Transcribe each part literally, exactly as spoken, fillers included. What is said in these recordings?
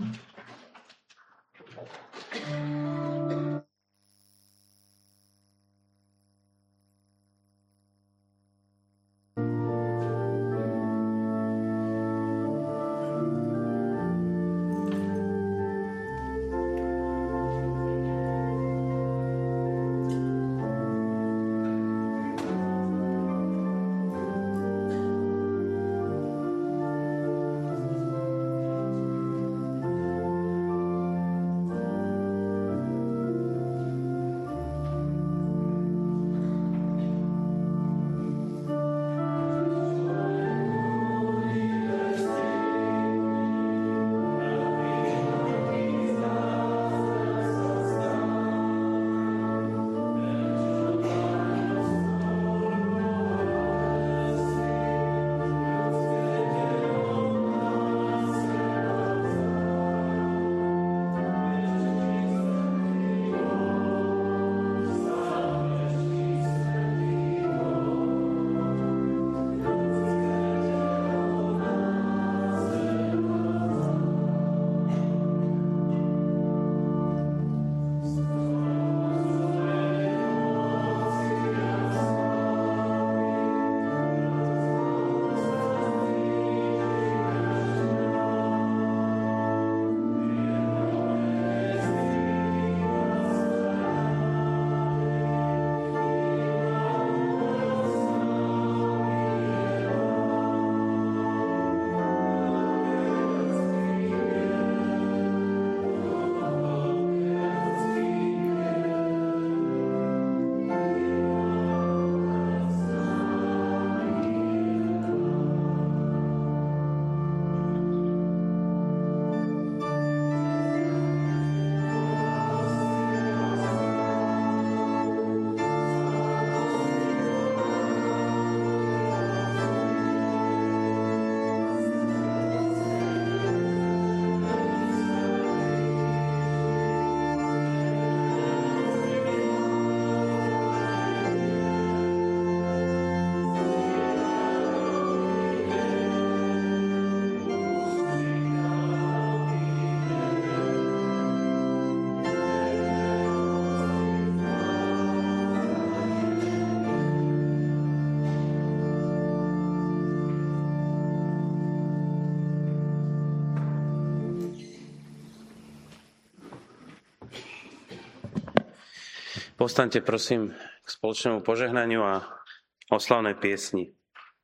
Povstaňte prosím k spoločnému požehnaniu a oslavnej piesni.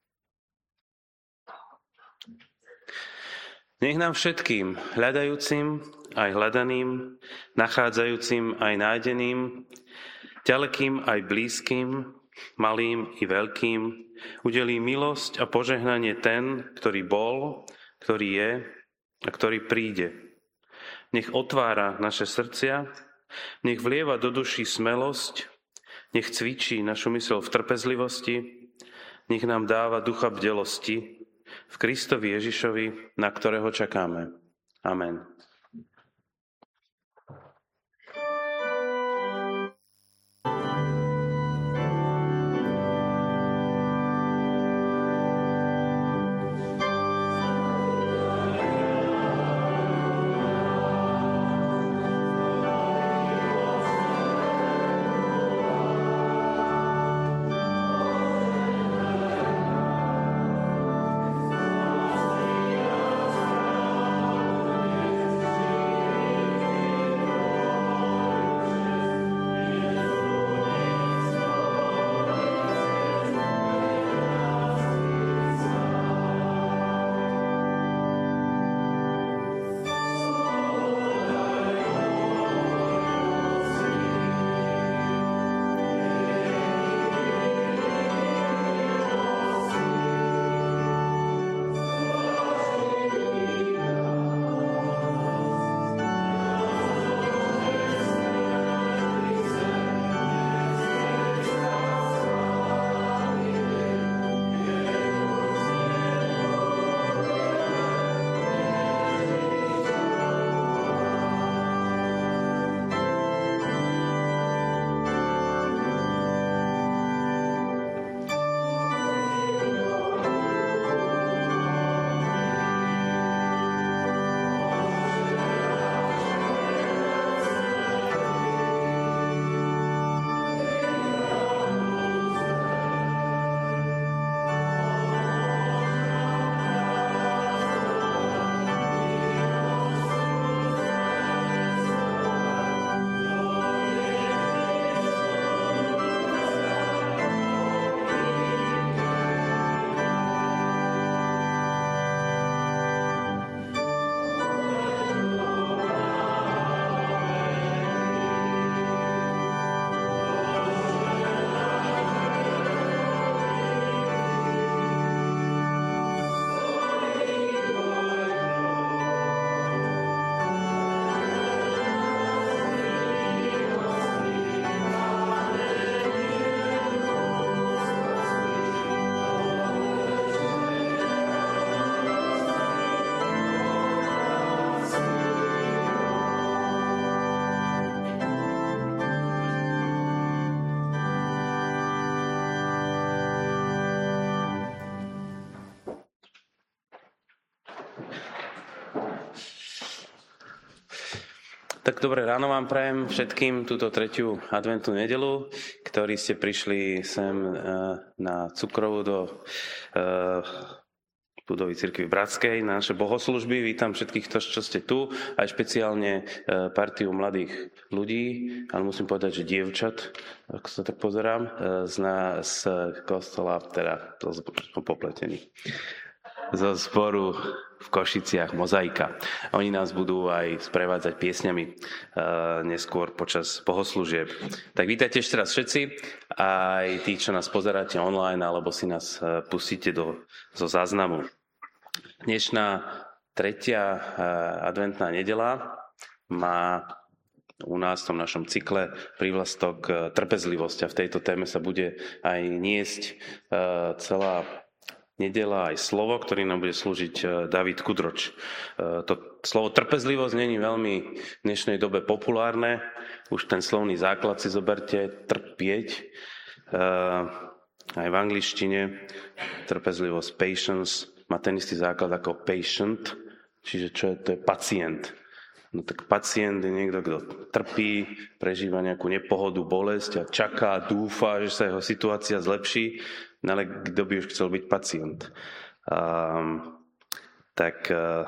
Nech nám všetkým, hľadajúcim aj hľadaným, nachádzajúcim aj nájdeným, ďalekým aj blízkym, malým i veľkým, udelí milosť a požehnanie ten, ktorý bol, ktorý je a ktorý príde. Nech otvára naše srdcia, nech vlieva do duší smelosť, nech cvičí našu myseľ v trpezlivosti, nech nám dáva ducha bdelosti v Kristovi Ježišovi, na ktorého čakáme. Amen. Tak dobré ráno vám prajem všetkým túto tretiu adventnú nedeľu, ktorí ste prišli sem na Cukrovú do budovy cirkvi Bratskej, na naše bohoslúžby. Vítam všetkých, čo ste tu, aj špeciálne partiu mladých ľudí, ale musím povedať, že dievčat, ako sa tak pozerám, z, z kostola, teda som popletený, zo zboru v Košiciach Mozaika. Oni nás budú aj sprevádzať piesňami uh, neskôr počas bohoslúžieb. Tak vítajte ešte raz všetci, aj tí, čo nás pozeráte online, alebo si nás uh, pustíte do, zo záznamu. Dnešná tretia uh, adventná nedeľa má u nás v tom našom cykle prívlastok uh, trpezlivosť a v tejto téme sa bude aj niesť uh, celá nedeľa aj slovo, ktorý nám bude slúžiť David Kudroč. To slovo trpezlivosť není veľmi v dnešnej dobe populárne. Už ten slovný základ si zoberte, trpieť. Aj v angličtine trpezlivosť, patience, má ten istý základ ako patient, čiže čo je to je pacient. No tak pacient je niekto, kto trpí, prežíva nejakú nepohodu, bolesť a čaká, dúfa, že sa jeho situácia zlepší. No ale kto by už chcel byť pacient? Um, tak uh,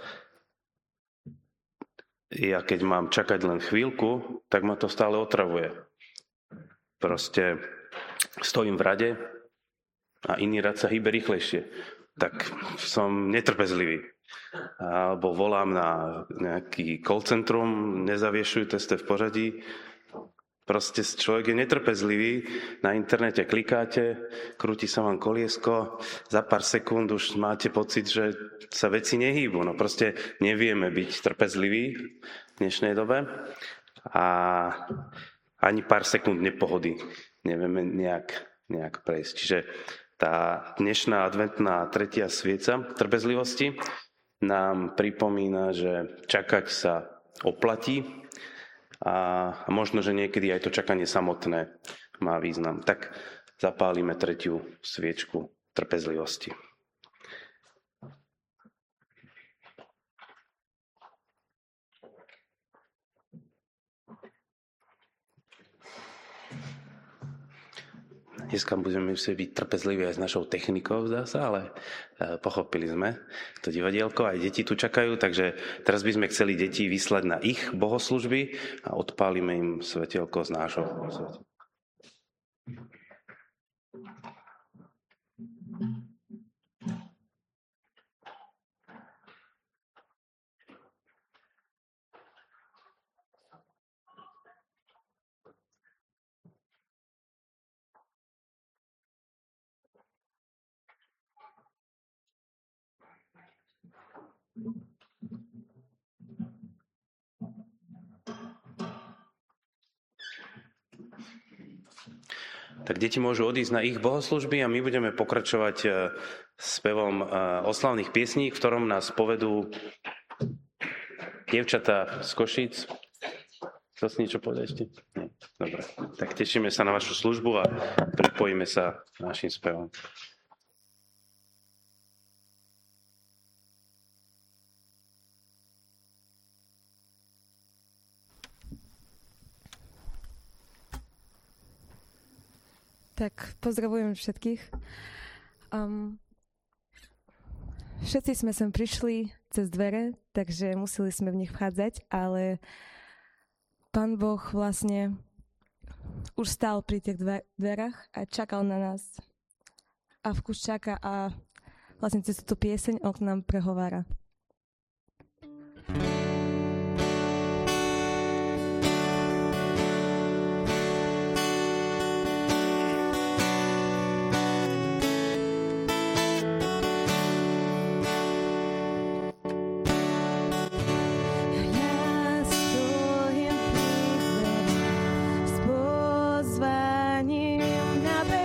ja keď mám čakať len chvíľku, tak ma to stále otravuje. Proste stojím v rade a iný rad sa hýbe rýchlejšie. Tak som netrpezlivý. Alebo volám na nejaký call centrum, nezaviešujú testy v poradí. Proste človek je netrpezlivý, na internete klikáte, krúti sa vám koliesko, za pár sekúnd už máte pocit, že sa veci nehýbu. No proste nevieme byť trpezliví v dnešnej dobe a ani pár sekúnd nepohody nevieme nejak, nejak prejsť. Čiže tá dnešná adventná tretia svieca trpezlivosti nám pripomína, že čakať sa oplatí, a možno, že niekedy aj to čakanie samotné má význam. Tak zapálime tretiu sviečku trpezlivosti. Dneska budeme musieť byť trpezliví aj s našou technikou, zdá sa, ale pochopili sme to divadielko, aj deti tu čakajú, takže teraz by sme chceli deti vyslať na ich bohoslužby a odpálime im svetielko z nášho svetielka. Tak deti môžu odísť na ich bohoslužby a my budeme pokračovať spevom oslavných piesní, v ktorom nás povedú dievčatá z Košíc. Chcel si niečo povedať ešte? Nie. Dobre. Tak tešíme sa na vašu službu a pripojíme sa našim spevom. Tak pozdravujem všetkých. Um, všetci sme sem prišli cez dvere, takže museli sme v nich vchádzať, ale Pán Boh vlastne už stál pri tých dverách a čakal na nás. A vkus čaká a vlastne cez túto pieseň on k nám prehovára.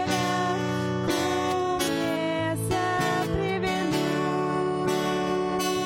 Thank you.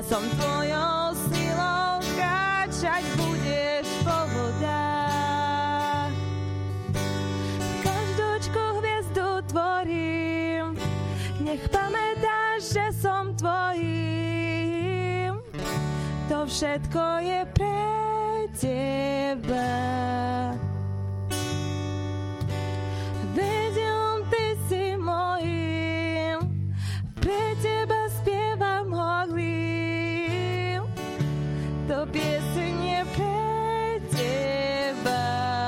Ja som tvojou silou, kráčať budeš po vodách. Každúčku hviezdu tvorím, nech pamätáš, že som tvojím. To všetko je pre teba. Vedel, ty si mojím, pre teba spievam horlím. To pieseň je pre teba.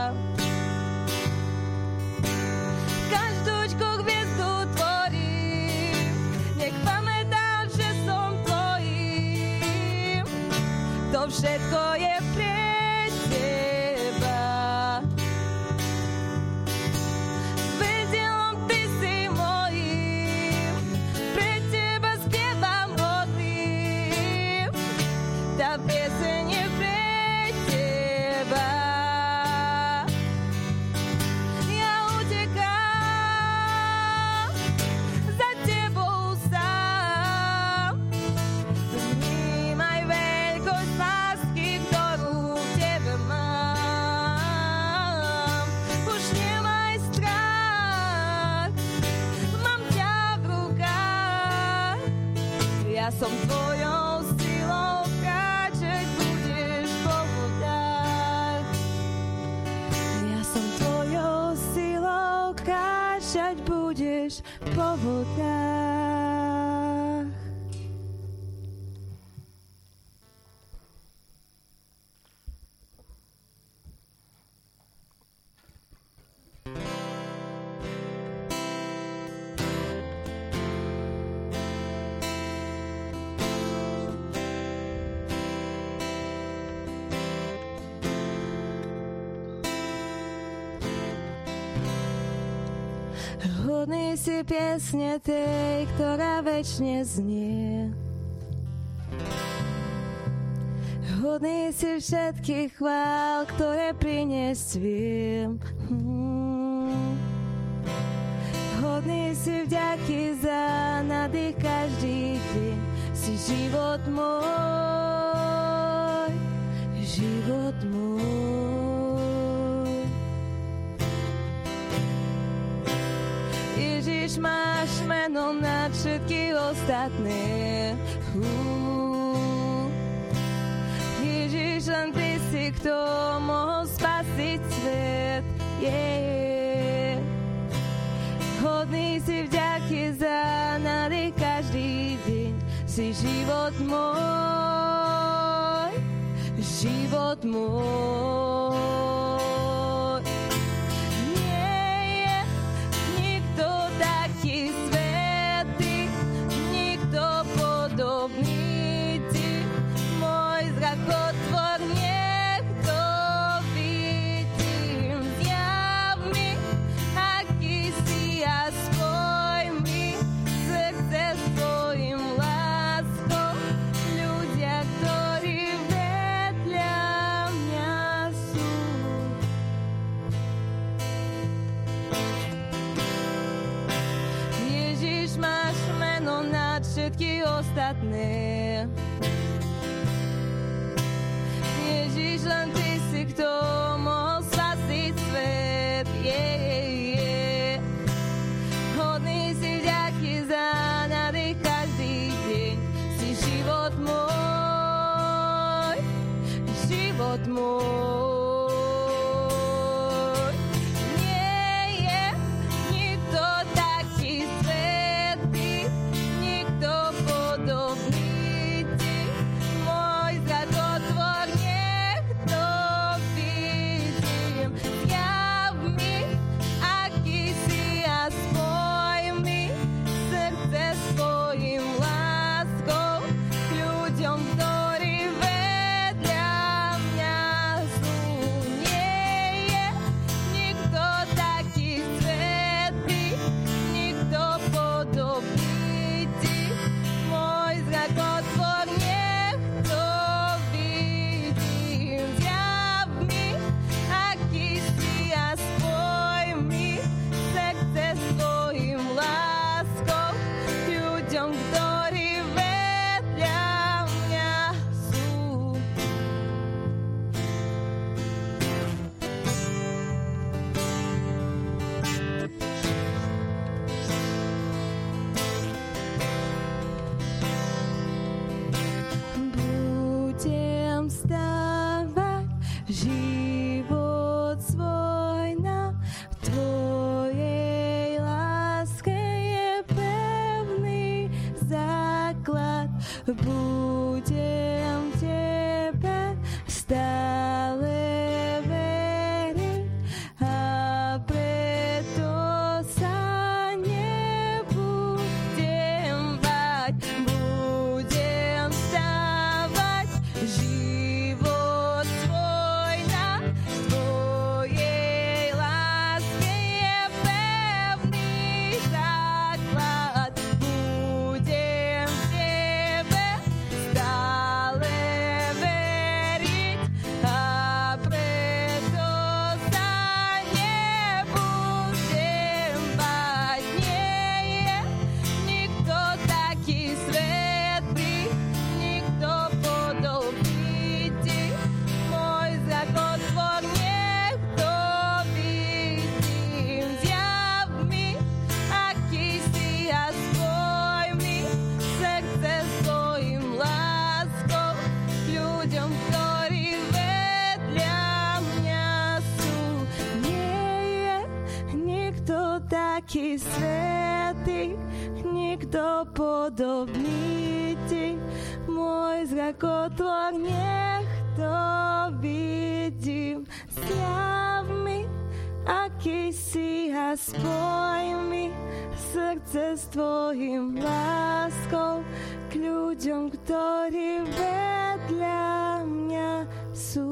Každúčku hviezdu tvorím, nech pamätáš, že som tvojím. To všetko je pre teba. Vedelom, ty si mojím, pre teba spievam hodným. Tá pieseň je pre teba. Ja utekám za tebou sám. Vnímaj veľkosť lásky, ktorú v tebe mám. Už nemaj strach, mám ťa v rukách. Ja som tvojou silou, kráčať budeš po vodách. Ja som tvojou silou, kráčať budeš po vodách. Hodný si piesne tej, ktorá večne znie. Hodný si všetkých chvál, ktoré priniesť viem. Hmm. Hodný si vďaky za nádych každý deň. Si život môj, život môj. Ježiš, máš meno nad všetky ostatné. Uh. Ježiš, len ty si, kto mohol spasiť svet. Yeah. Hodný si vďaky za nádych každý deň. Si život môj, život môj. Nie je nikto taký svätý, nikto podobný ti. Môj zrak otvor, nech to vidím. Zjav mi, aký si, a spoj mi srdce s tvojim láskou. Ľudia, ktorí vedľa mňa sú. Ježiš, máš meno nad všetky ostatné. Ježiš, len ty si, kto mohol spasiť svet. Yeah, yeah. Hodný si vďaky za nádych každý deň. Si život môj, život môj. Nie je nikto taký svätý, nikto podobný ti. Môj zrak otvor, nech to vidím. budem tebe stále veriť a preto sa nebudem báť, budem stávať život svoj na tvojej láske je pevný základ. Budem tebe stále veriť a preto sa nebudem báť. Nie je nikto taký svätý, nikto podobný ti. Môj zakotvor nech to vidím. Zjav mi, aký si a spoj mi srdce s tvojim láskou k ľuďom, ktorí vedľa mňa sú. Nie je nikto taký svätý, nikto podobný ti. Môj zrakotvor nech to vidím. Zjav mi, aký si a spoj mi srdce s tvojim láskou k ľuďom, ktorí vedľa mňa sú.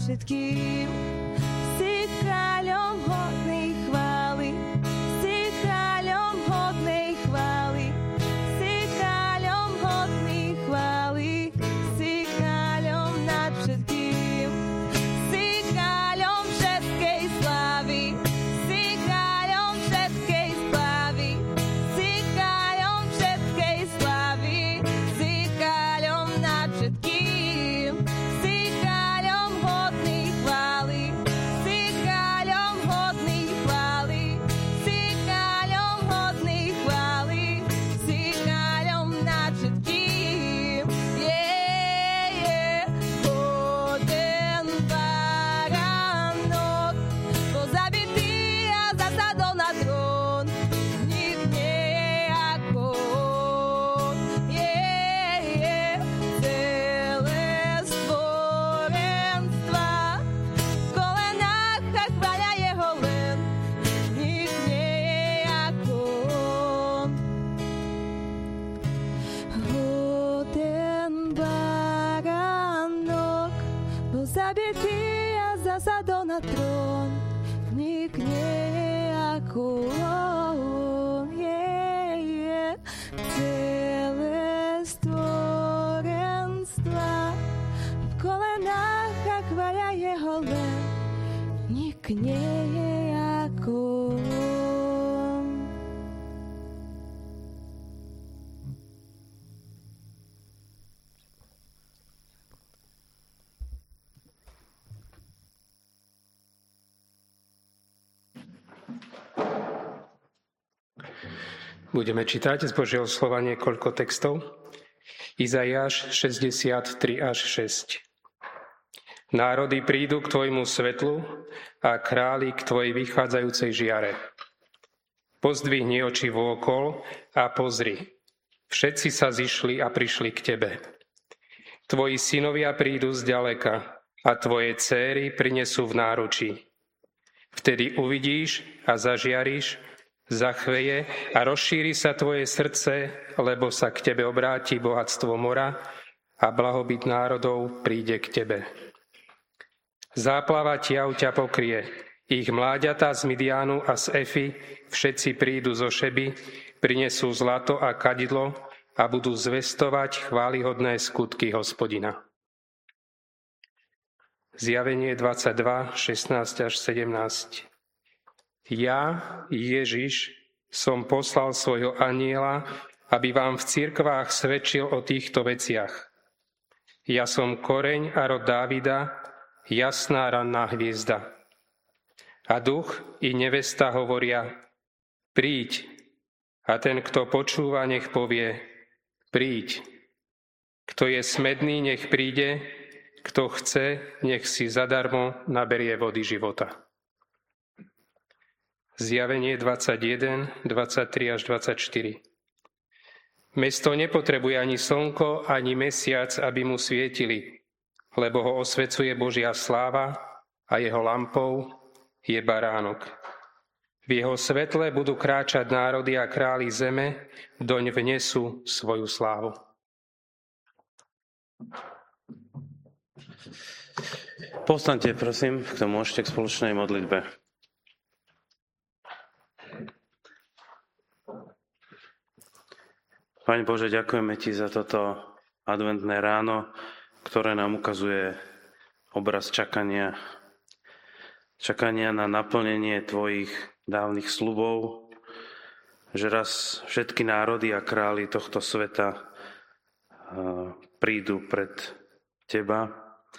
všetkým. Si kráľom hodný chvály, si kráľom hodnej chvály, si kráľom hodný chvály, si kráľom nad všetkým. Si kráľom všetkej slávy, si kráľom všetkej slávy, si kráľom všetkej slávy, si kráľom nad všetkým. Si kráľom hodný chvály, si kráľom hodný chvály, si kráľom hodný chvály, si kráľom nad všetkým. Je, je, hoden baránok, bol zabitý a zasadol na trón. Nik nie je ako on. Je, je, celé stvorenstva v kolenách a chváľa jeho len. Nik nie je ako on. Hoden baránok bol zabitý a zasadol na trón. Nik nie je ako on. Je, je, celé stvorenstva v kolenách a chváľa jeho len. Nik nie je ako on. Budeme čítať z Božieho slova niekoľko textov. Izaiáš šesťdesiattri až šesť. Národy prídu k tvojmu svetlu a králi k tvojej vychádzajúcej žiare. Pozdvihni oči vôkol a pozri. Všetci sa zišli a prišli k tebe. Tvoji synovia prídu zďaleka a tvoje céry prinesú v náručí. Vtedy uvidíš a zažiariš, zachveje a rozšíri sa tvoje srdce, lebo sa k tebe obráti bohatstvo mora a blahobyt národov príde k tebe. Záplava tiav ťa pokrie, ich mláďatá z Midianu a z Efy, všetci prídu zo Šeby, prinesú zlato a kadidlo a budú zvestovať chválihodné skutky Hospodina. Zjavenie dvadsaťdva, šestnásť až sedemnásť. Ja, Ježiš, som poslal svojho anjela, aby vám v cirkvách svedčil o týchto veciach. Ja som koreň a rod Dávida, jasná ranná hviezda. A duch i nevesta hovoria, príď. A ten, kto počúva, nech povie, príď. Kto je smedný, nech príde, kto chce, nech si zadarmo naberie vody života. Zjavenie dvadsaťjeden, dvadsaťtri až dvadsaťštyri. Mesto nepotrebuje ani slnko, ani mesiac, aby mu svietili, lebo ho osvecuje Božia sláva a jeho lampou je baránok. V jeho svetle budú kráčať národy a králi zeme, doň vnesú svoju slávu. Povstaňte, prosím, kto môžete k spoločnej modlitbe. Pane Bože, ďakujeme Ti za toto adventné ráno, ktoré nám ukazuje obraz čakania. Čakania na naplnenie Tvojich dávnych sľubov, že raz všetky národy a králi tohto sveta prídu pred Teba.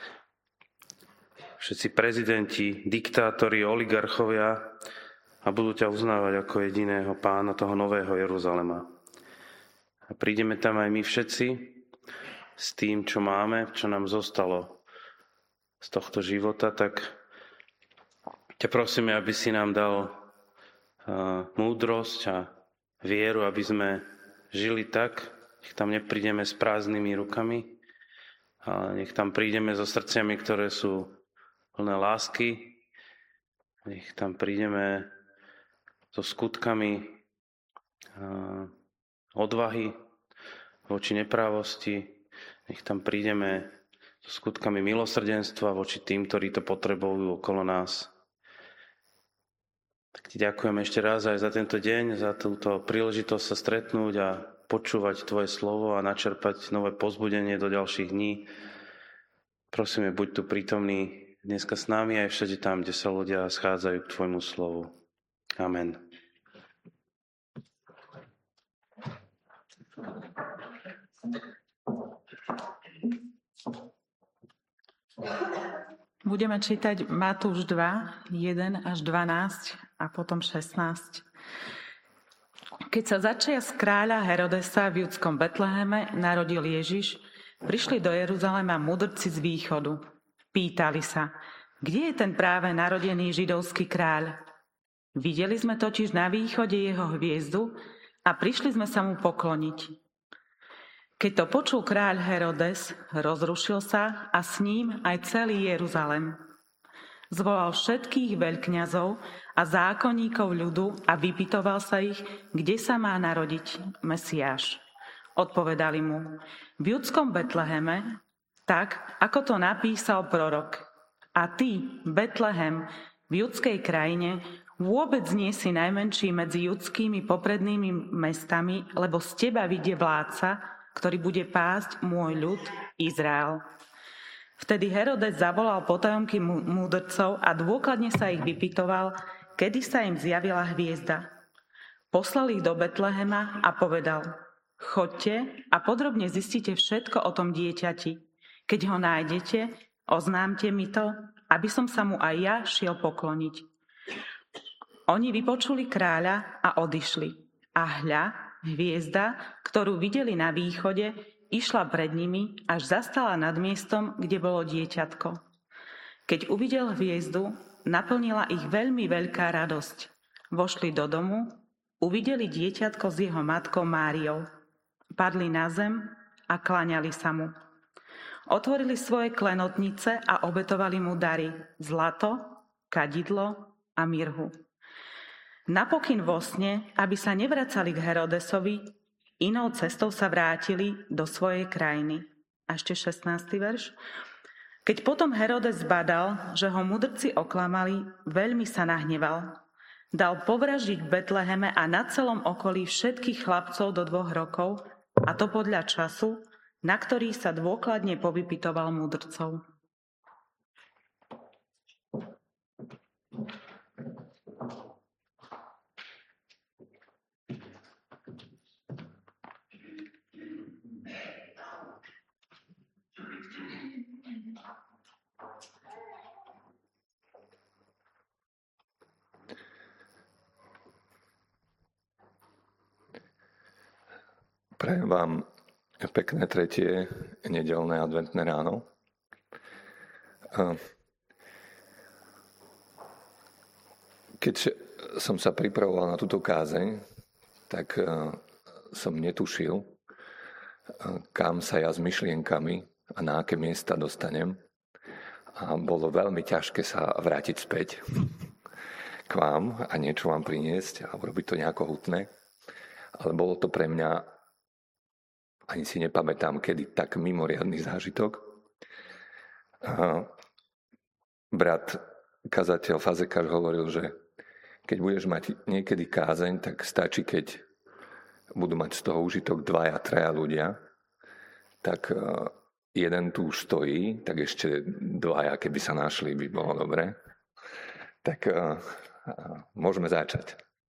Všetci prezidenti, diktátori, oligarchovia a budú ťa uznávať ako jediného pána toho nového Jeruzalema. A prídeme tam aj my všetci s tým, čo máme, čo nám zostalo z tohto života, tak ťa prosíme, aby si nám dal uh, múdrosť a vieru, aby sme žili tak, nech tam neprídeme s prázdnymi rukami, ale nech tam prídeme so srdciami, ktoré sú plné lásky, nech tam prídeme so skutkami uh, odvahy voči neprávosti, nech tam prídeme skutkami milosrdenstva voči tým, ktorí to potrebujú okolo nás. Tak ti ďakujem ešte raz aj za tento deň, za túto príležitosť sa stretnúť a počúvať tvoje slovo a načerpať nové povzbudenie do ďalších dní. Prosíme, buď tu prítomný dneska s nami aj všade tam, kde sa ľudia schádzajú k tvojmu slovu. Amen. Budeme čítať Matúš dva, jeden až dvanásť a potom šestnásť. Keď sa začias kráľa Herodesa v judskom Betleheme narodil Ježiš, prišli do Jeruzalema mudrci z východu. Pýtali sa, kde je ten práve narodený židovský kráľ? Videli sme totiž na východe jeho hviezdu a prišli sme sa mu pokloniť. Keď to počul kráľ Herodes, rozrušil sa a s ním aj celý Jeruzalem. Zvolal všetkých veľkňazov a zákonníkov ľudu a vypytoval sa ich, kde sa má narodiť Mesiáš. Odpovedali mu, v judskom Betleheme, tak ako to napísal prorok. A ty, Betlehem, v judskej krajine, vôbec nie si najmenší medzi judskými poprednými mestami, lebo z teba vyjde vládca, ktorý bude pásť môj ľud Izrael. Vtedy Herodes zavolal potajomky múdrcov a dôkladne sa ich vypytoval, kedy sa im zjavila hviezda. Poslal ich do Betlehema a povedal, choďte a podrobne zistite všetko o tom dieťati. Keď ho nájdete, oznámte mi to, aby som sa mu aj ja šiel pokloniť. Oni vypočuli kráľa a odišli. A hľa, hviezda, ktorú videli na východe, išla pred nimi, až zastala nad miestom, kde bolo dieťatko. Keď uvidel hviezdu, naplnila ich veľmi veľká radosť. Vošli do domu, uvideli dieťatko s jeho matkou Máriou. Padli na zem a kláňali sa mu. Otvorili svoje klenotnice a obetovali mu dary, zlato, kadidlo a mirhu. Napokyn vo sne, aby sa nevracali k Herodesovi, inou cestou sa vrátili do svojej krajiny. A ešte šestnásty verš. Keď potom Herodes zbadal, že ho mudrci oklamali, veľmi sa nahneval. Dal povraždiť v Betleheme a na celom okolí všetkých chlapcov do dvoch rokov, a to podľa času, na ktorý sa dôkladne povypytoval mudrcov. Prajem vám pekné tretie nedeľné adventné ráno. Keď som sa pripravoval na túto kázeň, tak som netušil, kam sa ja s myšlienkami a na aké miesta dostanem. A bolo veľmi ťažké sa vrátiť späť k vám a niečo vám priniesť a urobiť to nejako hutné. Ale bolo to pre mňa, ani si nepamätám, kedy tak mimoriadny zážitok. A brat kazateľ Fazekáš hovoril, že keď budeš mať niekedy kázeň, tak stačí, keď budú mať z toho užitok dvaja, traja ľudia, tak jeden tu už stojí, tak ešte dvaja, keby sa našli, by bolo dobre. Tak môžeme začať.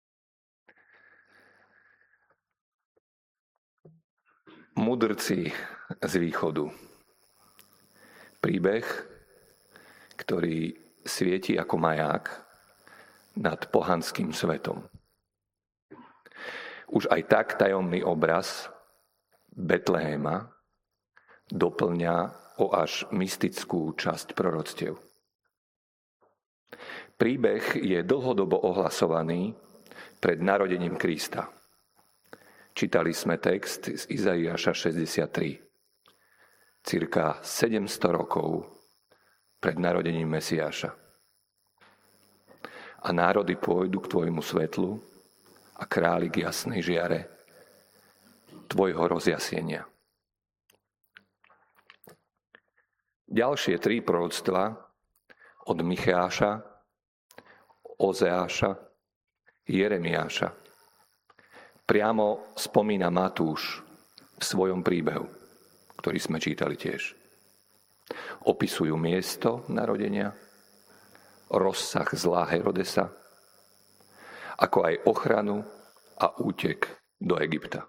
Mudrci z východu. Príbeh, ktorý svieti ako maják nad pohanským svetom. Už aj tak tajomný obraz Betlehema doplňa o až mystickú časť proroctiev. Príbeh je dlhodobo ohlasovaný pred narodením Krista. Čítali sme text z Izaiáša šesťdesiattri. Cirka sedemsto rokov pred narodením Mesiáša. A národy pôjdu k tvojmu svetlu a králi k jasnej žiare tvojho rozjasnenia. Ďalšie tri proroctvá od Micheáša, Ozeáša, Jeremiáša priamo spomína Matúš v svojom príbehu, ktorý sme čítali tiež. Opisujú miesto narodenia, rozsah zla Herodesa, ako aj ochranu a útek do Egypta.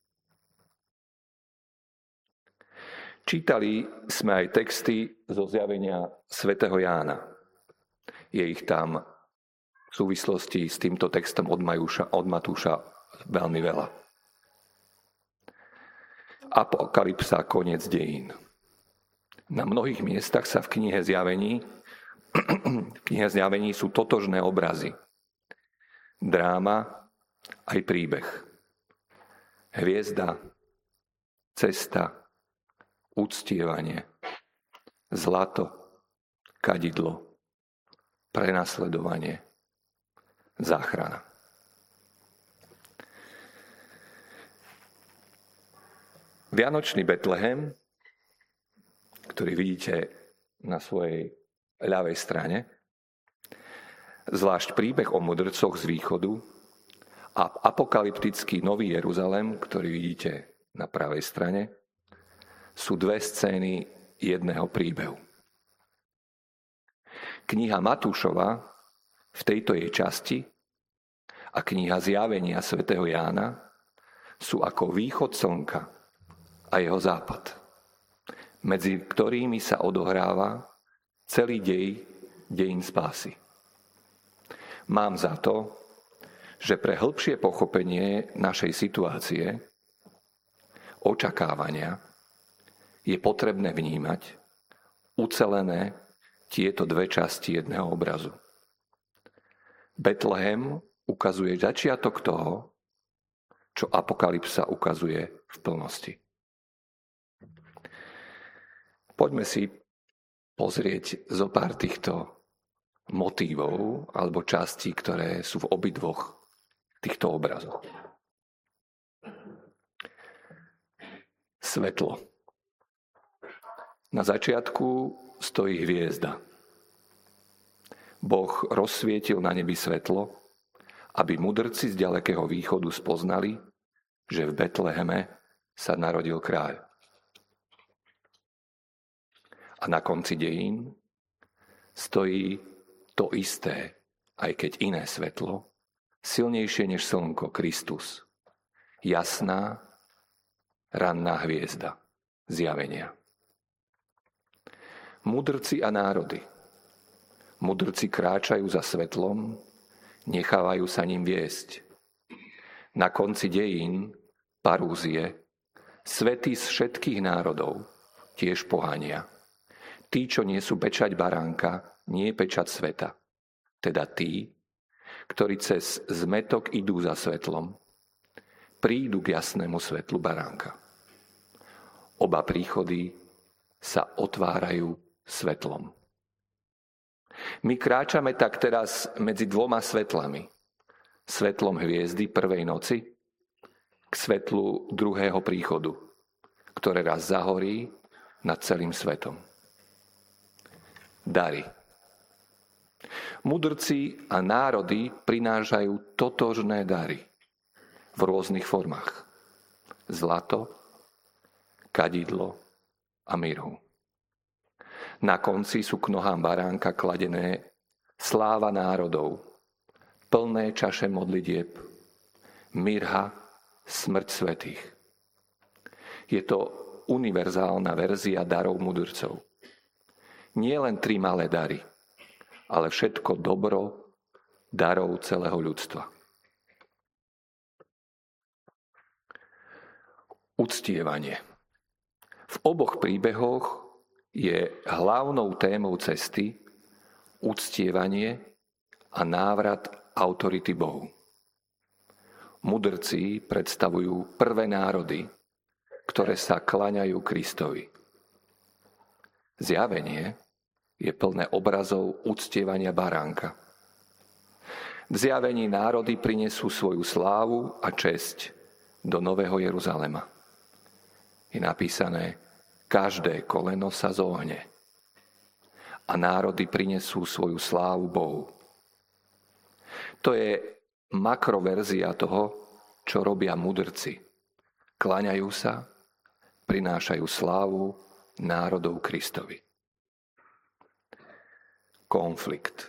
Čítali sme aj texty zo zjavenia svätého Jána. Je ich tam v súvislosti s týmto textom od, Majúša, od Matúša veľmi veľa. Apokalypsa, koniec dejín. Na mnohých miestach sa v knihe Zjavení, v knihe Zjavení sú totožné obrazy. Dráma aj príbeh. Hviezda, cesta, uctievanie, zlato, kadidlo, prenasledovanie, záchrana. Vianočný Betlehem, ktorý vidíte na svojej ľavej strane, zvlášť príbeh o mudrcoch z východu a apokalyptický Nový Jeruzalém, ktorý vidíte na pravej strane, sú dve scény jedného príbehu. Kniha Matúšova v tejto jej časti a kniha Zjavenia svätého Jána sú ako východ slnka a jeho západ, medzi ktorými sa odohráva celý dej dejín spásy. Mám za to, že pre hĺbšie pochopenie našej situácie, očakávania, je potrebné vnímať ucelené tieto dve časti jedného obrazu. Betlehem ukazuje začiatok toho, čo Apokalypsa ukazuje v plnosti. Poďme si pozrieť zo pár týchto motívov alebo častí, ktoré sú v obidvoch týchto obrazoch. Svetlo. Na začiatku stojí hviezda. Boh rozsvietil na nebi svetlo, aby mudrci z ďalekého východu spoznali, že v Betleheme sa narodil kráľ. A na konci dejín stojí to isté, aj keď iné svetlo, silnejšie než slnko, Kristus. Jasná, ranná hviezda zjavenia. Mudrci a národy. Mudrci kráčajú za svetlom, nechávajú sa ním viesť. Na konci dejín, parúzie, svätí z všetkých národov, tiež pohania. Tí, čo nie sú pečať baránka, nie pečať sveta. Teda tí, ktorí cez zmetok idú za svetlom, prídu k jasnému svetlu baránka. Oba príchody sa otvárajú svetlom. My kráčame tak teraz medzi dvoma svetlami. Svetlom hviezdy prvej noci k svetlu druhého príchodu, ktoré raz zahorí nad celým svetom. Dary. Mudrci a národy prinášajú totožné dary v rôznych formách. Zlato, kadidlo a mirhu. Na konci sú k nohám baránka kladené sláva národov, plné čaše modlitieb, mirha, smrť svätých. Je to univerzálna verzia darov mudrcov. Nie len tri malé dary, ale všetko dobro darov celého ľudstva. Uctievanie. V oboch príbehoch je hlavnou témou cesty uctievanie a návrat autority Bohu. Mudrci predstavujú prvé národy, ktoré sa klaňajú Kristovi. Zjavenie je plné obrazov uctievania baránka. V zjavení národy prinesú svoju slávu a česť do Nového Jeruzalema. Je napísané, každé koleno sa zohne a národy prinesú svoju slávu Bohu. To je makroverzia toho, čo robia mudrci. Kláňajú sa, prinášajú slávu národov Kristovi. Konflikt.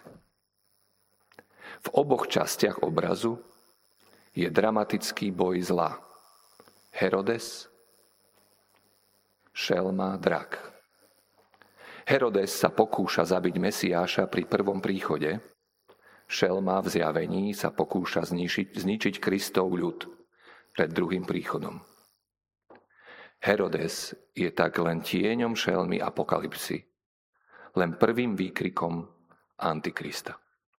V oboch častiach obrazu je dramatický boj zla. Herodes, šelma, drak. Herodes sa pokúša zabiť Mesiáša pri prvom príchode. Šelma v zjavení sa pokúša zničiť, zničiť Kristov ľud pred druhým príchodom. Herodes je tak len tieňom šelmy apokalypsy, len prvým výkrikom Antikrista.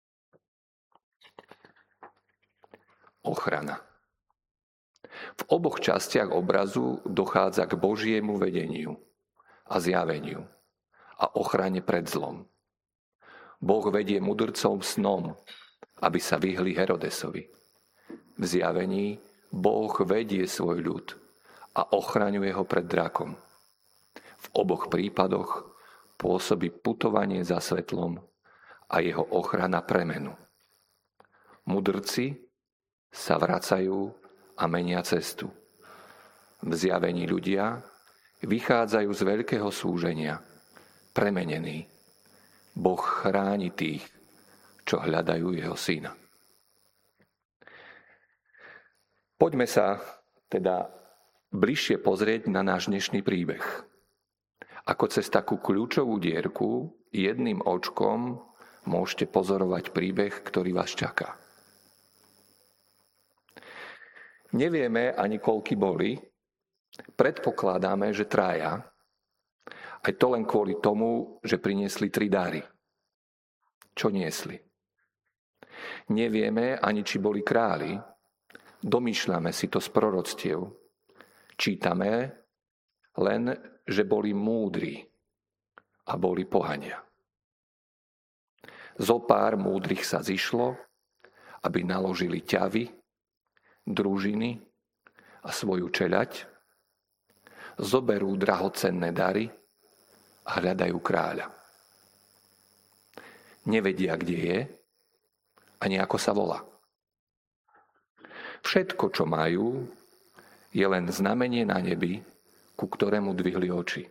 Ochrana. V oboch častiach obrazu dochádza k Božiemu vedeniu a zjaveniu a ochrane pred zlom. Boh vedie mudrcov snom, aby sa vyhli Herodesovi. V zjavení Boh vedie svoj ľud a ochraňuje ho pred drakom. V oboch prípadoch pôsobí putovanie za svetlom a jeho ochrana premenu. Mudrci sa vracajú a menia cestu. V zjavení ľudia vychádzajú z veľkého súženia, premenení. Boh chráni tých, čo hľadajú jeho syna. Poďme sa teda bližšie pozrieť na náš dnešný príbeh. Ako cez takú kľúčovú dierku jedným očkom môžete pozorovať príbeh, ktorý vás čaká. Nevieme ani koľky boli, predpokladáme, že traja, aj to len kvôli tomu, že priniesli tri dary. Čo niesli? Nevieme ani, či boli králi. Domýšľame si to z proroctiev. Čítame len, že boli múdri a boli pohania. Zopár múdrych sa zišlo, aby naložili ťavy, družiny a svoju čeľaď, zoberú drahocenné dary a hľadajú kráľa. Nevedia, kde je, ani ako sa volá. Všetko, čo majú, je len znamenie na nebi, ku ktorému dvihli oči.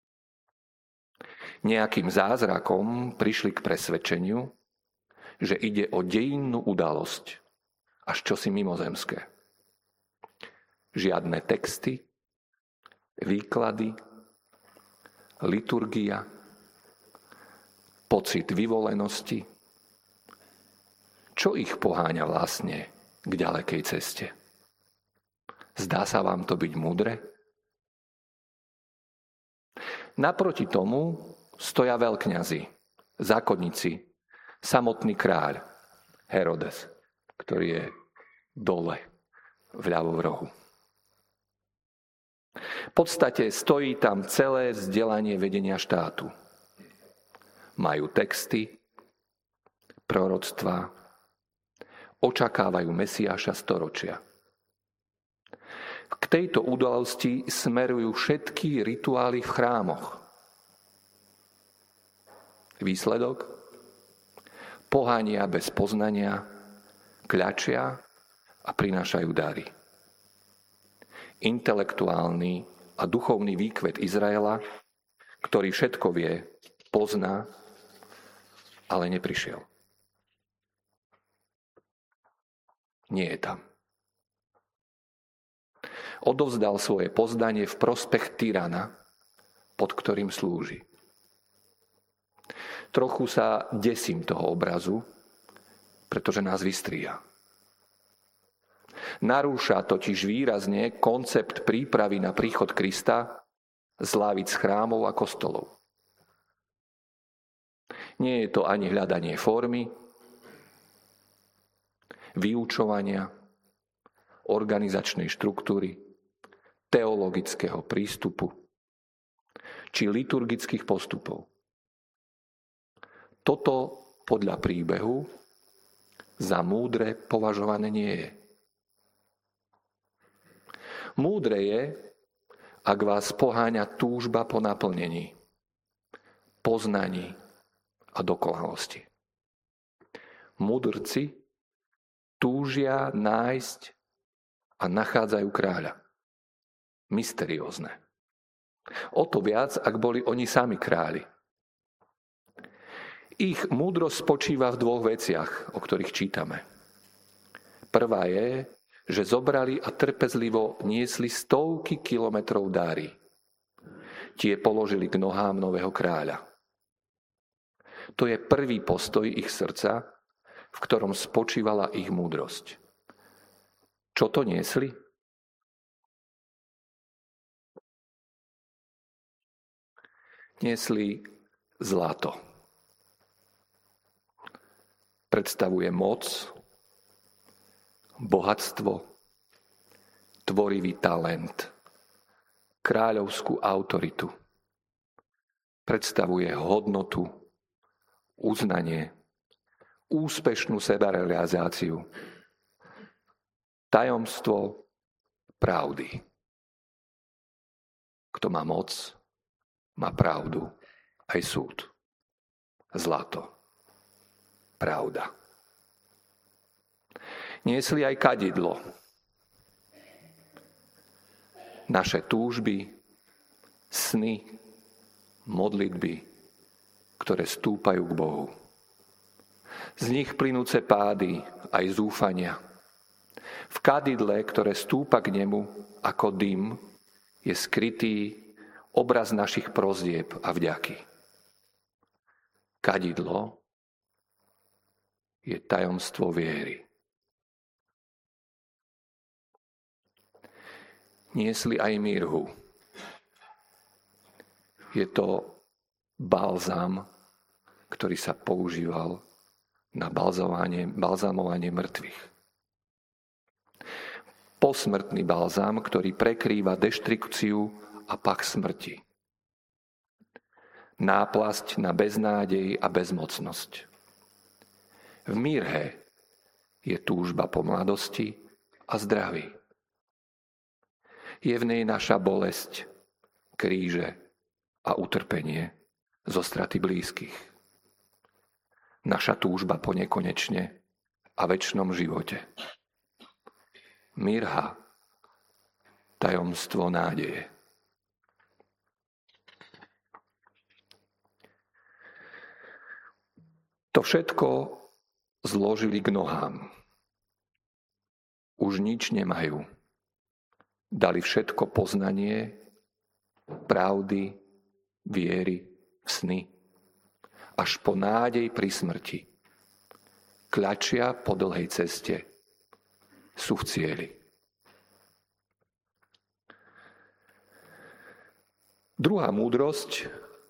Nejakým zázrakom prišli k presvedčeniu, že ide o dejinnú udalosť, až čosi mimozemské. Žiadne texty, výklady, liturgia, pocit vyvolenosti. Čo ich poháňa vlastne k ďalekej ceste? Zdá sa vám to byť múdre? Naproti tomu stoja veľkňazi, zákonníci, samotný kráľ Herodes, ktorý je dole, vľavo v rohu. V podstate stojí tam celé vzdelanie vedenia štátu. Majú texty, proroctvá, očakávajú Mesiáša storočia. K tejto udalosti smerujú všetky rituály v chrámoch. Výsledok? Pohania bez poznania, kľačia a prinášajú dary. Intelektuálny a duchovný výkvet Izraela, ktorý všetko vie, pozná, ale neprišiel. Nie je tam. Odovzdal svoje pozdanie v prospech tyrana, pod ktorým slúži. Trochu sa desím toho obrazu, pretože nás vystríha. Narúša totiž výrazne koncept prípravy na príchod Krista z lávic chrámov a kostolov. Nie je to ani hľadanie formy, vyučovania, organizačnej štruktúry, teologického prístupu či liturgických postupov. Toto podľa príbehu za múdre považované nie je. Múdre je, ak vás poháňa túžba po naplnení, poznaní, a dokonalosti. Mudrci túžia nájsť a nachádzajú kráľa. Mysteriózne. O to viac, ak boli oni sami králi. Ich múdrosť spočíva v dvoch veciach, o ktorých čítame. Prvá je, že zobrali a trpezlivo niesli stovky kilometrov dáry. Tie položili k nohám nového kráľa. To je prvý postoj ich srdca, v ktorom spočívala ich múdrosť. Čo to niesli? Niesli zlato. Predstavuje moc, bohatstvo, tvorivý talent, kráľovskú autoritu. Predstavuje hodnotu, uznanie, úspešnú sebarealizáciu, tajomstvo pravdy. Kto má moc, má pravdu, aj súd. Zlato. Pravda. Niesli aj kadidlo. Naše túžby, sny, modlitby, ktoré stúpajú k Bohu. Z nich plynúce pády aj zúfania. V kadidle, ktoré stúpa k nemu ako dym, je skrytý obraz našich prosdieb a vďaky. Kadidlo je tajomstvo viery. Niesli aj mirhu. Je to balzám, ktorý sa používal na balzamovanie, balzamovanie mŕtvych. Posmrtný balzám, ktorý prekrýva deštrikciu a pach smrti. Náplasť na beznádej a bezmocnosť. V mírhe je túžba po mladosti a zdraví. Je v nej naša bolesť, kríže a utrpenie zo straty blízkych. Naša túžba po nekonečne a večnom živote. Mirha, tajomstvo nádeje. To všetko zložili k nohám. Už nič nemajú. Dali všetko poznanie, pravdy, viery, sny, až po nádej pri smrti. Kľačia po dlhej ceste. Sú v cieli. Druhá múdrosť,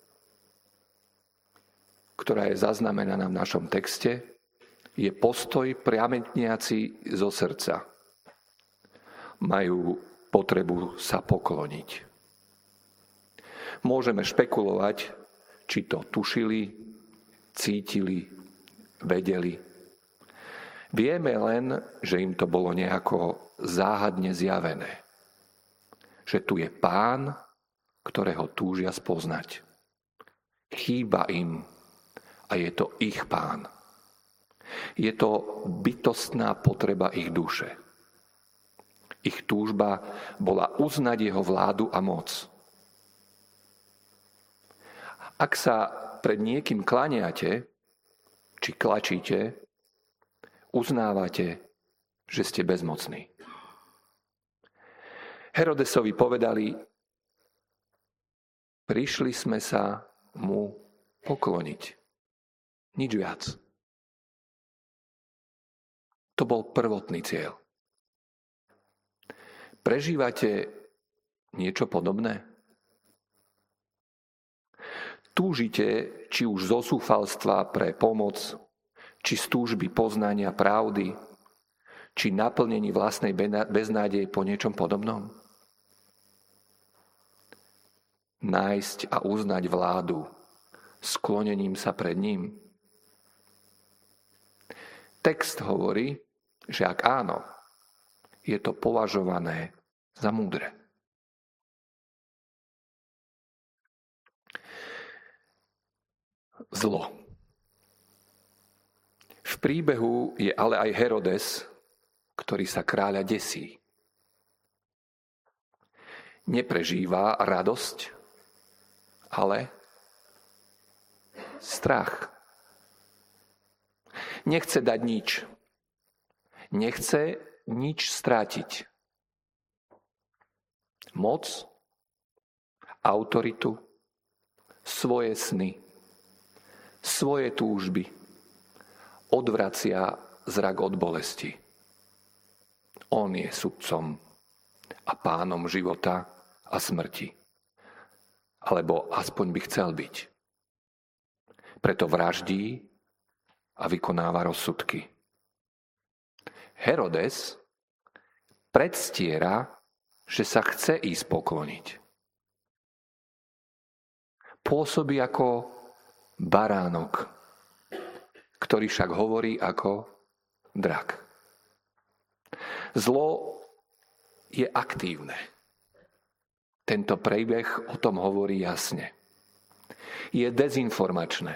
ktorá je zaznamenaná v našom texte, je postoj prameniaci zo srdca. Majú potrebu sa pokloniť. Môžeme špekulovať, či to tušili, cítili, vedeli. Vieme len, že im to bolo nejako záhadne zjavené. Že tu je Pán, ktorého túžia spoznať. Chýba im a je to ich Pán. Je to bytostná potreba ich duše. Ich túžba bola uznať jeho vládu a moc. Ak sa pred niekým klaniate, či klačíte, uznávate, že ste bezmocní. Herodesovi povedali, prišli sme sa mu pokloniť. Nič viac. To bol prvotný cieľ. Prežívate niečo podobné? Túžite, či už zo zúfalstva pre pomoc, či z túžby poznania pravdy, či naplnení vlastnej beznádeje po niečom podobnom? Nájsť a uznať vládu sklonením sa pred ním? Text hovorí, že ak áno, je to považované za múdre. Zlo. príbehu je ale aj Herodes, ktorý sa kráľa desí. Neprežíva radosť, ale strach. Nechce dať nič. Nechce nič strátiť. Moc, autoritu, svoje sny, svoje túžby. Odvracia zrak od bolesti. On je sudcom a pánom života a smrti. Alebo aspoň by chcel byť. Preto vraždí a vykonáva rozsudky. Herodes predstiera, že sa chce ísť pokloniť. Pôsobí ako baránok, ktorý však hovorí ako drak. Zlo je aktívne. Tento príbeh o tom hovorí jasne. Je dezinformačné.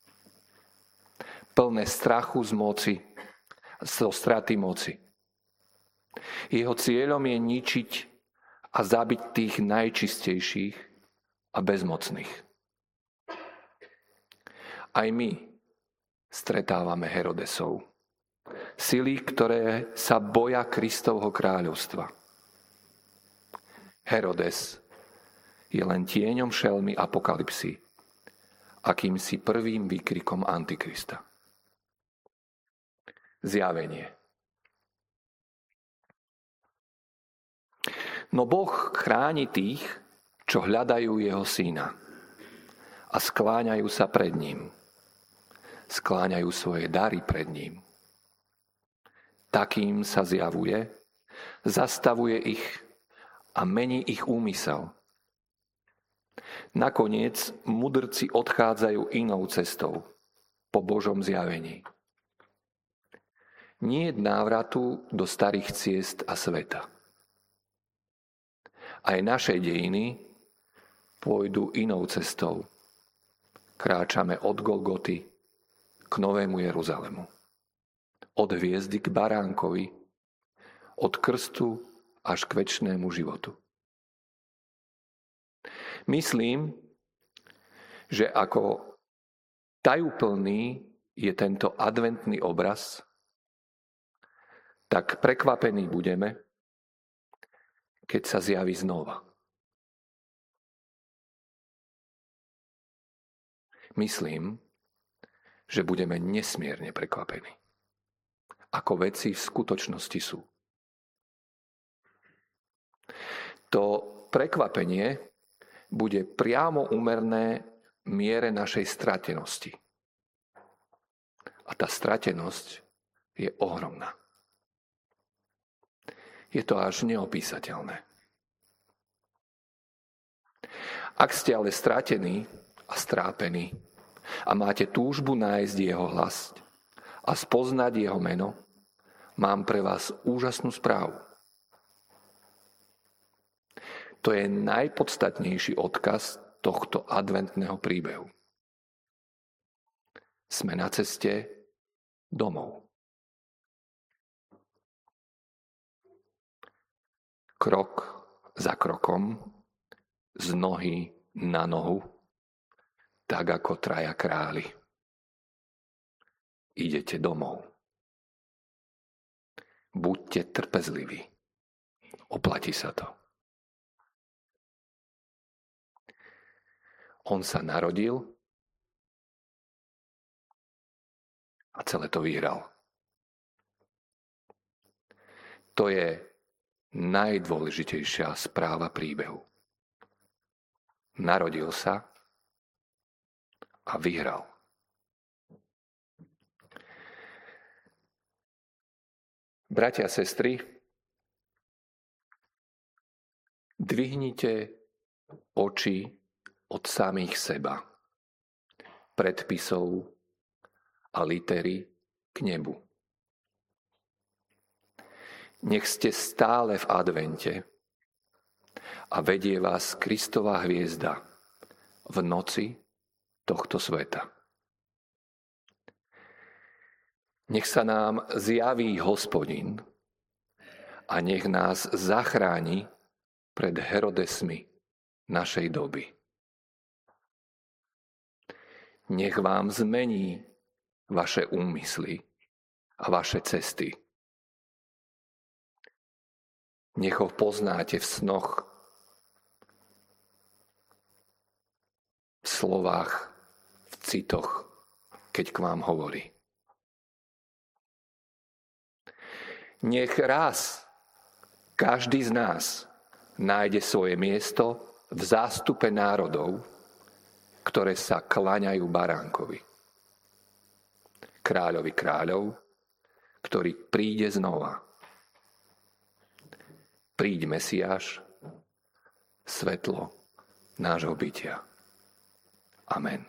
Plné strachu z moci, zo straty moci. Jeho cieľom je ničiť a zabiť tých najčistejších a bezmocných. Aj my stretávame Herodesov. Sily, ktoré sa boja Kristovho kráľovstva. Herodes je len tieňom šelmy apokalypsy, akýmsi prvým výkrikom Antikrista. Zjavenie. No Boh chráni tých, čo hľadajú jeho syna a skláňajú sa pred ním. Skláňajú svoje dary pred ním. Takým sa zjavuje, zastavuje ich a mení ich úmysel. Nakoniec mudrci odchádzajú inou cestou, po Božom zjavení. Nie je návratu do starých ciest a sveta. Aj naše dejiny pôjdu inou cestou. Kráčame od Golgoty k Novému Jeruzalemu. Od hviezdy k baránkovi, od krstu až k večnému životu. Myslím, že ako tajúplný je tento adventný obraz, tak prekvapení budeme, keď sa zjaví znova. Myslím, že budeme nesmierne prekvapení, ako veci v skutočnosti sú. To prekvapenie bude priamo úmerné miere našej stratenosti. A tá stratenosť je ohromná. Je to až neopísateľné. Ak ste ale stratení a strápení a máte túžbu nájsť jeho hlas a spoznať jeho meno, mám pre vás úžasnú správu. To je najpodstatnejší odkaz tohto adventného príbehu. Sme na ceste domov. Krok za krokom, z nohy na nohu, tak ako traja králi. Idete domov. Buďte trpezliví. Oplatí sa to. On sa narodil a celé to vyhral. To je najdôležitejšia správa príbehu. Narodil sa a vyhral. Bratia a sestry, dvihnite oči od samých seba, predpisov a litery k nebu. Nech ste stále v advente a vedie vás Kristova hviezda v noci tohto sveta. Nech sa nám zjaví Hospodin a nech nás zachráni pred Herodesmi našej doby. Nech vám zmení vaše úmysly a vaše cesty. Nech ho poznáte v snoch, v slovách, v citoch, keď k vám hovorí. Nech raz každý z nás nájde svoje miesto v zástupe národov, ktoré sa kláňajú baránkovi. Kráľovi kráľov, ktorý príde znova. Príď Mesiáš, svetlo nášho bytia. Amen.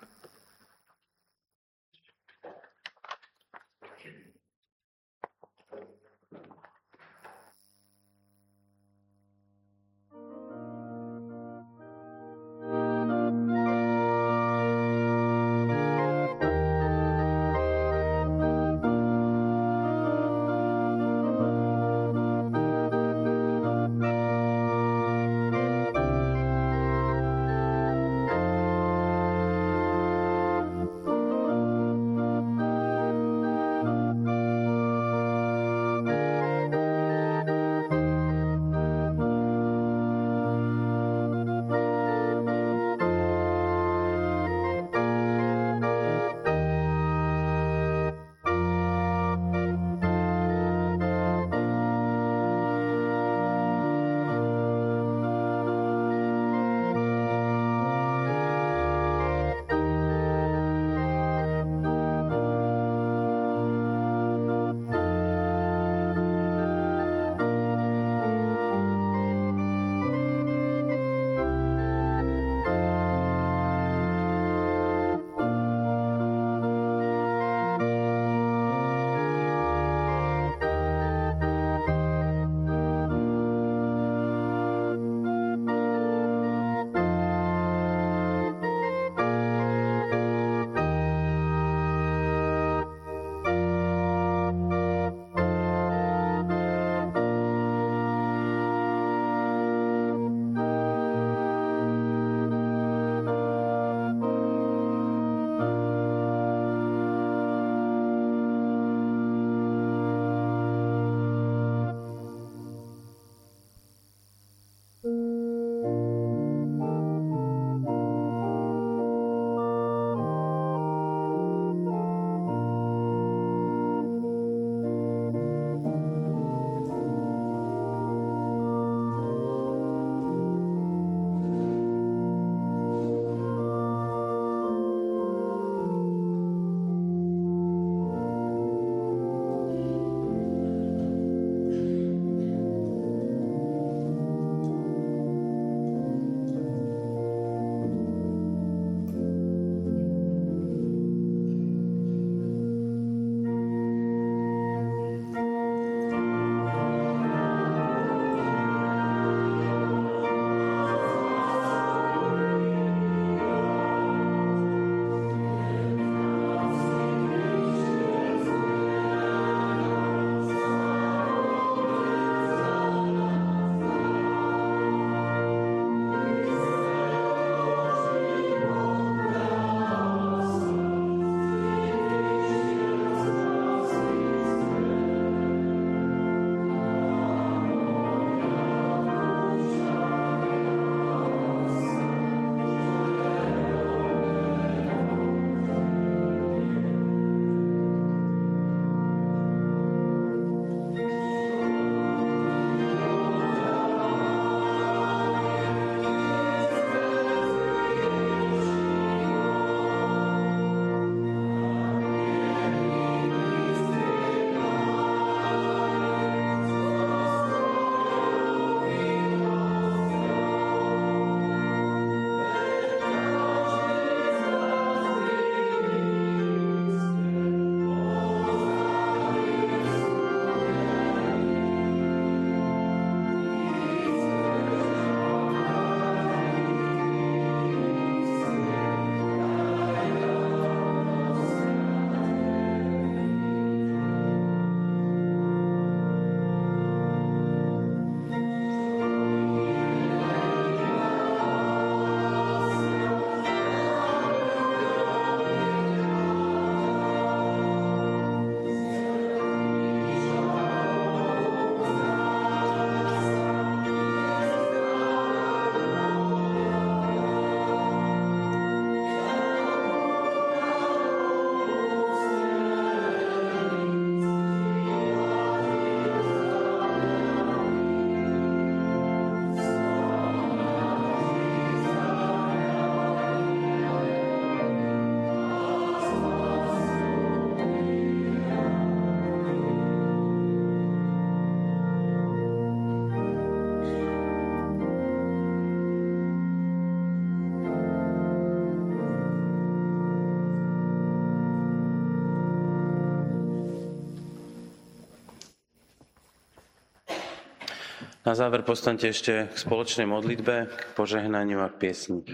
Na záver postaňte ešte k spoločnej modlitbe, k požehnaniu a piesni.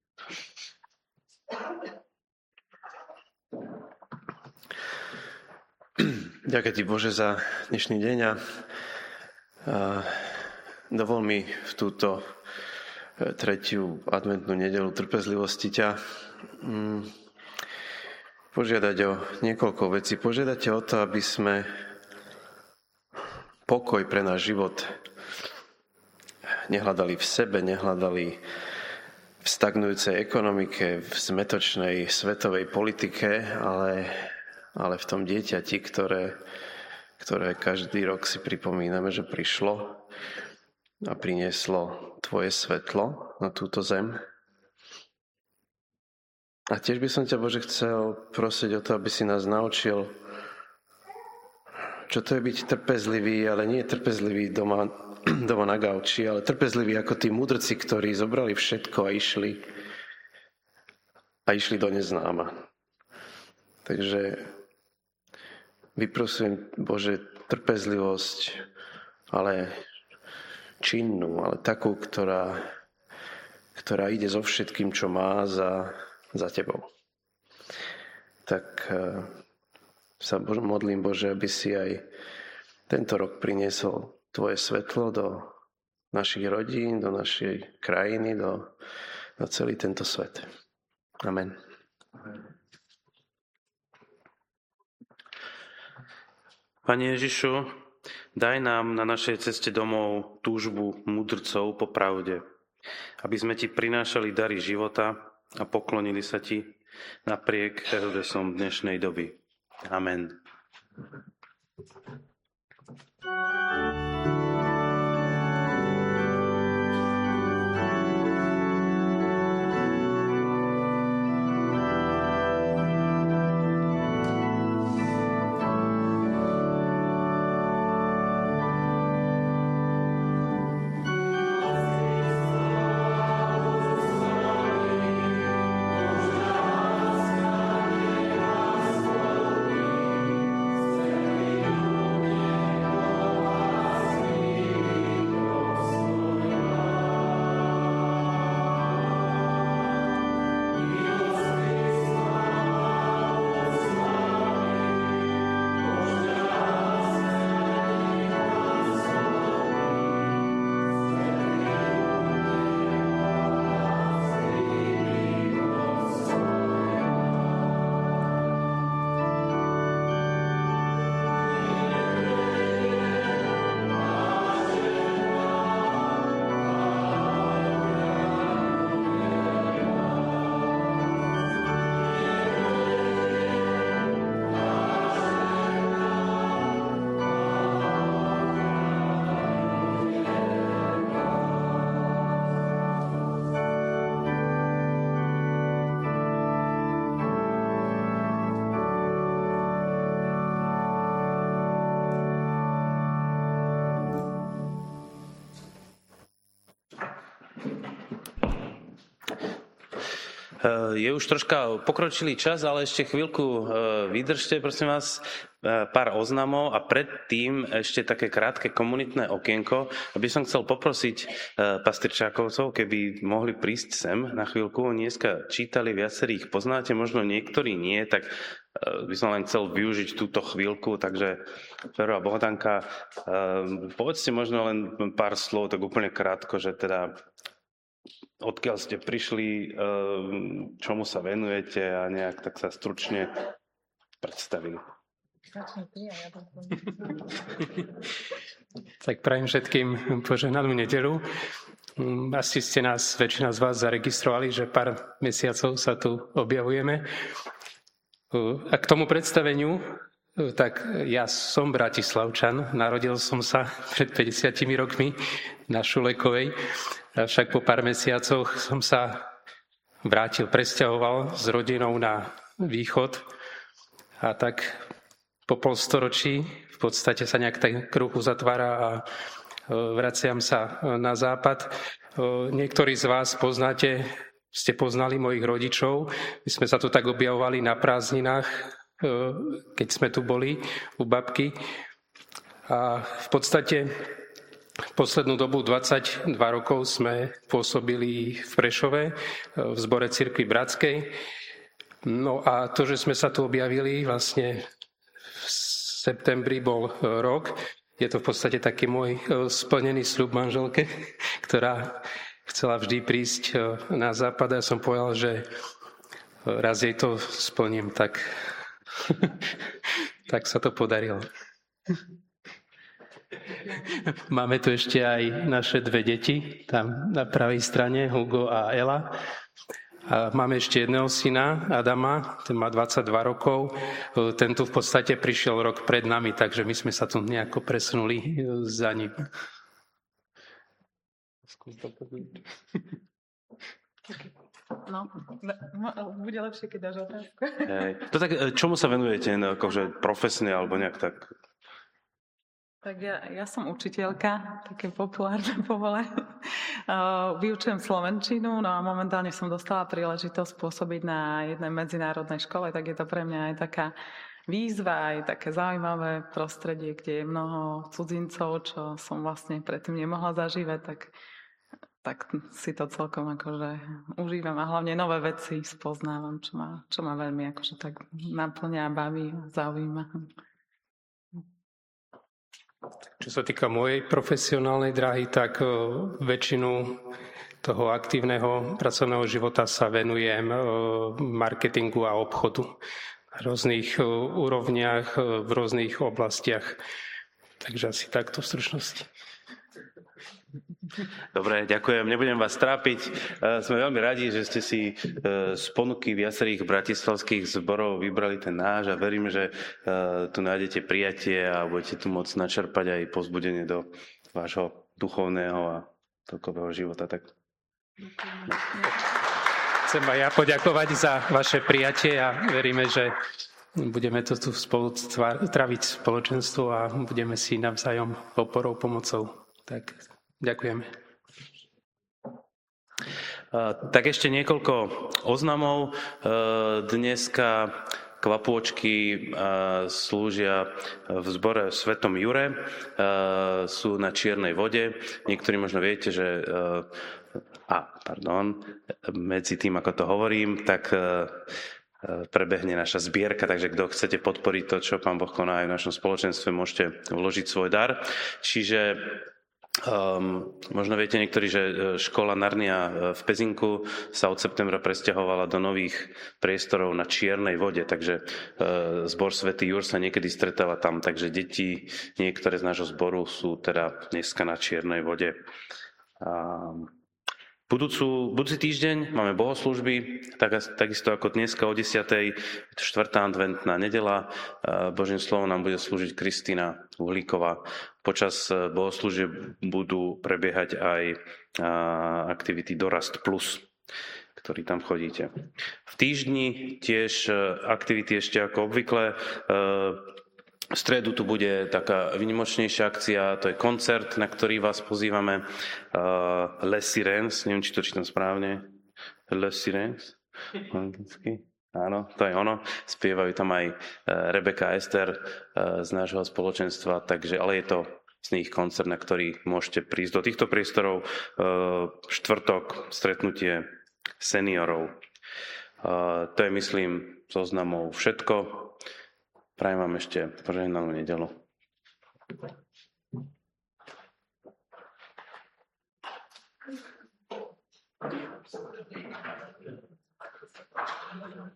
Ďakujem ti, Bože, za dnešný deň a dovol mi v túto tretiu adventnú nedeľu trpezlivosti ťa požiadať o niekoľko vecí. Požiadať ťa o to, aby sme pokoj pre náš život nehľadali v sebe, nehľadali v stagnujúcej ekonomike, v zmetočnej svetovej politike, ale, ale v tom dieťati, ktoré, ktoré každý rok si pripomíname, že prišlo a prinieslo tvoje svetlo na túto zem. A tiež by som ťa, Bože, chcel prosiť o to, aby si nás naučil, čo to je byť trpezlivý, ale nie trpezlivý doma, doma na gauči, ale trpezlivý ako tí mudrci, ktorí zobrali všetko a išli a išli do neznáma. Takže vyprosujem, Bože, trpezlivosť, ale činnú, ale takú, ktorá, ktorá ide so všetkým, čo má za, za tebou. Tak sa modlím, Bože, aby si aj tento rok priniesol tvoje svetlo do našich rodín, do našej krajiny, do, do celý tento svet. Amen. Pane Ježišu, daj nám na našej ceste domov túžbu mudrcov po pravde, aby sme ti prinášali dary života a poklonili sa ti napriek Herodesom dnešnej doby. Amen. Je už troška pokročilý čas, ale ešte chvíľku vydržte, prosím vás, pár oznamov a predtým ešte také krátke komunitné okienko. Aby som chcel poprosiť pastričákovcov, keby mohli prísť sem na chvíľku. Dneska čítali, viacerých poznáte, možno niektorí nie, tak by som len chcel využiť túto chvíľku. Takže Fero a Bohdanka, povedzte možno len pár slov, tak úplne krátko, že teda odkiaľ ste prišli, čomu sa venujete a nejak tak sa stručne predstavili. Tak prajem všetkým požehnanú nedeľu. Asi ste nás, väčšina z vás zaregistrovali, že pár mesiacov sa tu objavujeme. A k tomu predstaveniu, tak ja som Bratislavčan, narodil som sa pred päťdesiatimi rokmi na Šulekovej, avšak po pár mesiacoch som sa vrátil, presťahoval s rodinou na východ a tak po polstoročí v podstate sa nejak ten kruh uzatvára a vraciam sa na západ. Niektorí z vás poznáte, ste poznali mojich rodičov, my sme sa tu tak objavovali na prázdninách, keď sme tu boli u babky. A v podstate Poslednú dobu dvadsaťdva rokov sme pôsobili v Prešove, v zbore Cirkvi Bratskej. No a to, že sme sa tu objavili, vlastne v septembri bol rok. Je to v podstate taký môj splnený sľub manželke, ktorá chcela vždy prísť na západ. Ja som povedal, že raz jej to splním, tak, tak sa to podarilo. Máme tu ešte aj naše dve deti, tam na pravej strane, Hugo a Ela. A máme ešte jedného syna, Adama, ten má dvadsaťdva rokov. Ten tu v podstate prišiel rok pred nami, takže my sme sa tu nejako presunuli za ním. No, bude lepšie, keď dáš otázku. Hej. To tak, čomu sa venujete, akože profesne alebo nejak tak? Tak ja, ja som učiteľka, také populárne povolanie. Uh, vyučujem slovenčinu, no a momentálne som dostala príležitosť pôsobiť na jednej medzinárodnej škole, tak je to pre mňa aj taká výzva, aj také zaujímavé prostredie, kde je mnoho cudzincov, čo som vlastne predtým nemohla zažívať, tak, tak si to celkom akože užívam a hlavne nové veci spoznávam, čo ma, čo ma veľmi akože tak naplňa, baví a zaujíma. Čo sa týka mojej profesionálnej dráhy, tak väčšinu toho aktívneho pracovného života sa venujem marketingu a obchodu na rôznych úrovniach, v rôznych oblastiach. Takže asi takto v stručnosti. Dobre, ďakujem. Nebudem vás trápiť. Sme veľmi radi, že ste si z ponuky viacerých bratislavských zborov vybrali ten náš a verím, že tu nájdete prijatie a budete tu môcť načerpať aj povzbudenie do vášho duchovného a celkového života. Tak. Chcem aj ja poďakovať za vaše prijatie a veríme, že budeme to tu spolu traviť spoločenstvo a budeme si navzájom oporou, pomocou. Tak ďakujeme. Tak ešte niekoľko oznamov. Dneska kvapôčky slúžia v zbore Svetom Jure. Sú na Čiernej vode. Niektorí možno viete, že a, pardon, medzi tým, ako to hovorím, tak prebehne naša zbierka, takže kto chcete podporiť to, čo Pán Boh koná aj v našom spoločenstve, môžete vložiť svoj dar. Čiže Um, možno viete niektorí, že škola Narnia v Pezinku sa od septembra presťahovala do nových priestorov na Čiernej vode, takže uh, zbor Svätý Jur sa niekedy stretáva tam, takže deti, niektoré z nášho zboru sú teda dneska na Čiernej vode. Um, Budúcu, budúci týždeň máme bohoslúžby, tak, takisto ako dneska o desiatej, štvrtá adventná nedela. Božím slovom nám bude slúžiť Kristina Uhlíková. Počas bohoslúžieb budú prebiehať aj aktivity Dorast Plus, ktorý tam chodíte. V týždni tiež aktivity ešte ako obvykle. V stredu tu bude taká výnimočnejšia akcia, to je koncert, na ktorý vás pozývame. Uh, Les Sirens, neviem, či to čítam správne. Les Sirens, anglicky. Áno, to je ono. Spievajú tam aj uh, Rebeka a Ester uh, z nášho spoločenstva, takže, ale je to z nich koncert, na ktorý môžete prísť do týchto priestorov. Uh, štvrtok, stretnutie seniorov. Uh, to je, myslím, zoznamov všetko. Prajem vám ešte požehnanú nedeľu. Thank you.